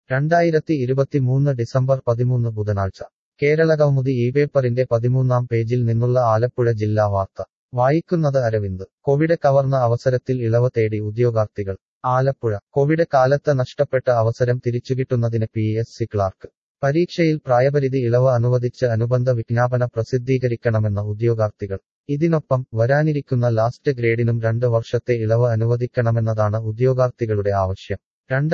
2023 December 13 ബുധനാഴ്ച കേരളകൗമുദി പേപ്പറിന്റെ 13-ാം പേജിൽ നിന്നുള്ള ആലപ്പുഴ ജില്ലാ വാർത്ത വായിക്കുന്നത് അരവിന്ദ്. കോവിഡ് കവർന്ന അവസരത്തിൽ ഇളവ് തേടി ഉദ്യോഗാർത്ഥികൾ. ആലപ്പുഴ കോവിഡ് കാലത്ത് നഷ്ടപ്പെട്ട അവസരം തിരിച്ചുകിട്ടുന്നതിന് PSC ക്ലാർക്ക് പരീക്ഷയിൽ പ്രായപരിധി ഇളവ് അനുവദിച്ച് അനുബന്ധ വിജ്ഞാപന പ്രസിദ്ധീകരിക്കണമെന്ന ഉദ്യോഗാർത്ഥികൾ. ഇതിനൊപ്പം വരാനിരിക്കുന്ന ലാസ്റ്റ് ഗ്രേഡിനും 2 വർഷത്തെ ഇളവ് അനുവദിക്കണമെന്നതാണ് ഉദ്യോഗാർത്ഥികളുടെ ആവശ്യം.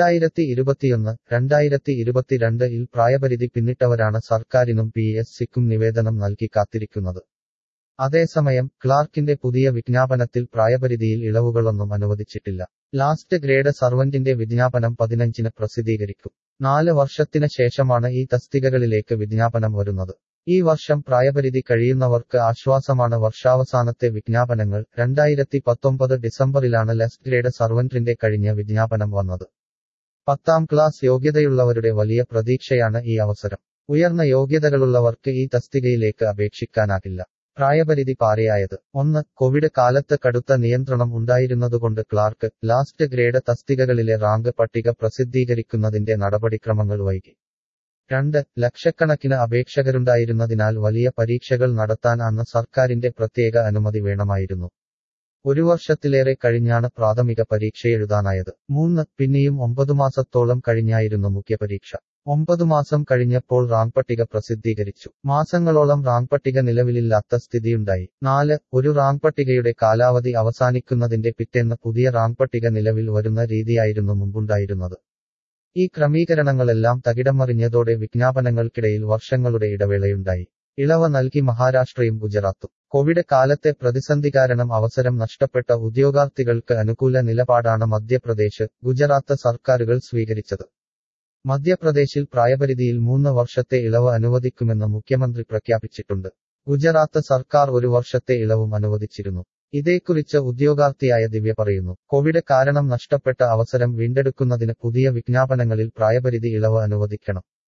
2021-2022 ൽ പ്രായപരിധി പിന്നിട്ടവരാണ് സർക്കാരിനും PSCക്കും നിവേദനം നൽകി കാത്തിരിക്കുന്നത്. അതേസമയം ക്ലാർക്കിന്റെ പുതിയ വിജ്ഞാപനത്തിൽ പ്രായപരിധിയിൽ ഇളവുകളൊന്നും അനുവദിച്ചിട്ടില്ല. ലാസ്റ്റ് ഗ്രേഡ് സർവന്റിന്റെ വിജ്ഞാപനം 15-ന് പ്രസിദ്ധീകരിക്കും. 4 വർഷത്തിന് ശേഷമാണ് ഈ തസ്തികകളിലേക്ക് വിജ്ഞാപനം വരുന്നത്. ഈ വർഷം പ്രായപരിധി കഴിയുന്നവർക്ക് ആശ്വാസമാണ് വർഷാവസാനത്തെ വിജ്ഞാപനങ്ങൾ. 2019 ഡിസംബറിലാണ് ലാസ്റ്റ് ഗ്രേഡ് സർവന്റിന്റെ കഴിഞ്ഞ വിജ്ഞാപനം വന്നത്. 10ാം ക്ലാസ് യോഗ്യതയുള്ളവരുടെ വലിയ പ്രതീക്ഷയാണ് ഈ അവസരം. ഉയർന്ന യോഗ്യതകളുള്ളവർക്ക് ഈ തസ്തികയിലേക്ക് അപേക്ഷിക്കാനാകില്ല. പ്രായപരിധി പാരയായത്. 1. കോവിഡ് കാലത്ത് കടുത്ത നിയന്ത്രണം ഉണ്ടായിരുന്നതുകൊണ്ട് ക്ലാർക്ക്, ലാസ്റ്റ് ഗ്രേഡ് തസ്തികകളിലെ റാങ്ക് പട്ടിക പ്രസിദ്ധീകരിക്കുന്നതിന്റെ നടപടിക്രമങ്ങൾ വൈകി. 2. ലക്ഷക്കണക്കിന് അപേക്ഷകരുണ്ടായിരുന്നതിനാൽ വലിയ പരീക്ഷകൾ നടത്താൻ അന്ന് സർക്കാരിന്റെ പ്രത്യേക അനുമതി വേണമായിരുന്നു. 1 വർഷത്തിലേറെ കഴിഞ്ഞാണ് പ്രാഥമിക പരീക്ഷയെഴുതാനായത്. 3. പിന്നെയും 9 മാസത്തോളം കഴിഞ്ഞായിരുന്നു മുഖ്യപരീക്ഷ. 9 മാസം കഴിഞ്ഞപ്പോൾ റാങ്ക് പട്ടിക പ്രസിദ്ധീകരിച്ചു. മാസങ്ങളോളം റാങ്ക് പട്ടിക നിലവിലില്ലാത്ത സ്ഥിതിയുണ്ടായി. 4. ഒരു റാങ്ക് പട്ടികയുടെ കാലാവധി അവസാനിക്കുന്നതിന്റെ പിറ്റേന്ന് പുതിയ റാങ്ക് പട്ടിക നിലവിൽ വരുന്ന രീതിയായിരുന്നു മുമ്പുണ്ടായിരുന്നത്. ഈ ക്രമീകരണങ്ങളെല്ലാം തകിടമറിഞ്ഞതോടെ വിജ്ഞാപനങ്ങൾക്കിടയിൽ വർഷങ്ങളുടെ ഇടവേളയുണ്ടായി. ഇളവ് നൽകി മഹാരാഷ്ട്രയും ഗുജറാത്തും. കോവിഡ് കാലത്തെ പ്രതിസന്ധി കാരണം അവസരം നഷ്ടപ്പെട്ട ഉദ്യോഗാർത്ഥികൾക്ക് അനുകൂല നിലപാടാണ് മധ്യപ്രദേശ്, ഗുജറാത്ത് സർക്കാരുകൾ സ്വീകരിച്ചത്. മധ്യപ്രദേശിൽ പ്രായപരിധിയിൽ 3 വർഷത്തെ ഇളവ് അനുവദിക്കുമെന്ന് മുഖ്യമന്ത്രി പ്രഖ്യാപിച്ചിട്ടുണ്ട്. ഗുജറാത്ത് സർക്കാർ 1 വർഷത്തെ ഇളവും അനുവദിച്ചിരുന്നു. ഇതേക്കുറിച്ച് ഉദ്യോഗാർത്ഥിയായ ദിവ്യ പറയുന്നു. കോവിഡ് കാരണം നഷ്ടപ്പെട്ട അവസരം വീണ്ടെടുക്കുന്നതിന് പുതിയ വിജ്ഞാപനങ്ങളിൽ പ്രായപരിധി ഇളവ് അനുവദിക്കണം.